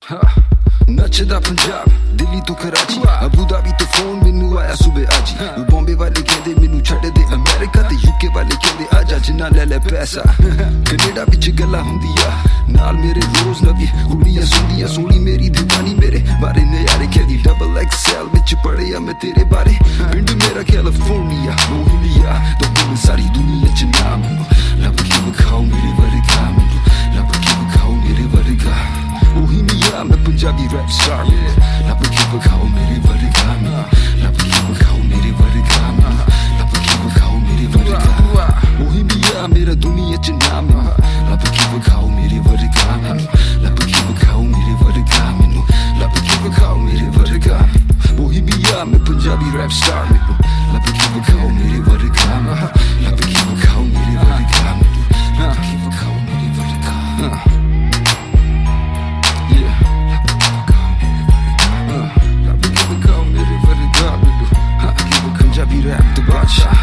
नचदा पंजाब दिल्ली तो Karachi Abu Dhabi तो phone मैनू आया सुबह आज बॉम्बे वाले कहते मैनू छड्ड दे अमेरिका ते यूके वाले कहते आजा जिन्ना ले ले पैसा कनेडा विच गल्लां हुंदियां नाल मेरे रोज नवी कुड़ियां सुंदियां सोनी मेरी दीवानी मेरे बारे नजारे कहदी डबल एक्सएल विच पढ़िया मैं तेरे बारे पिंड मेरा कैलिफोर्निया बोहेमिया तो सारी दुनिया च नाम लब के विखाओ मेरे वर्गा लब के विखाओ मेरे वर्गा बोहेमिया मैं पंजाबी रैप स्टार लब के विखाओ मेरे वर्गा लब के विखाओ मेरे वर्गा लब के विखाओ मेरे वर्गा बोहेमिया मेरा दुनिया च नाम लब के विखाओ मेरे वर्गा लब के विखाओ मेरे वर्गा मैनू लब के विखाओ मेरे वर्गा बोहेमिया मैं पंजाबी रैप स्टार लब के विखाओ मेरे वर्गा लब के विखाओ मेरे वर्गा लब के विखाओ मेरे वर्गा Punjabi rap the Badshah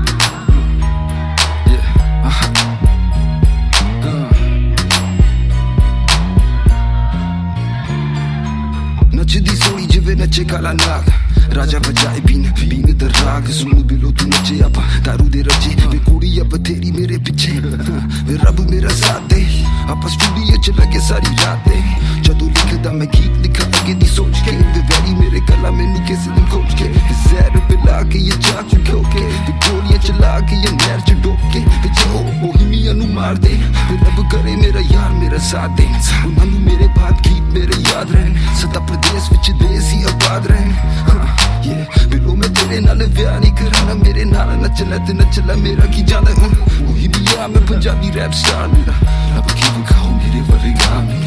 नचदी Soni जिवे नचे काला नाग राजा बजाए बीन बीन द राग सुन बिलो तू नचे आपा दारू दे रचे वे कुड़ी अब तेरी मेरे पीछे वे रब मेरा साथ दे आपा स्टूडियो च लगे सारी रातें जदों लिखदा मैं गीत लिखा अगे दी सोच के वे वैरी मेरे गला मैनू किस दिन खोज के जहर पिला के ये चाक चुखो के ते गोलियां चला के ये नहर च डोब के जे ओ बोहेमिया नू मार दे ते रब करे मेरा यार मेरा साथ दे उन्हां नू मेरे बाद गीत मेरे याद रहन सदा प्रदेश विच देश ही आबाद रहन बिलो मैं तेरे नाल व्याह नहीं कराना मेरे नाल नचला ते नचला मेरा की जाना बोहेमिया मैं पंजाबी रैप स्टार लब के विखाओ मेरे वर्गा